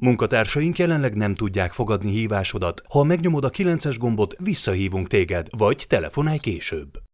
Munkatársaink jelenleg nem tudják fogadni hívásodat. Ha megnyomod a 9-es gombot, visszahívunk téged, vagy telefonálj később.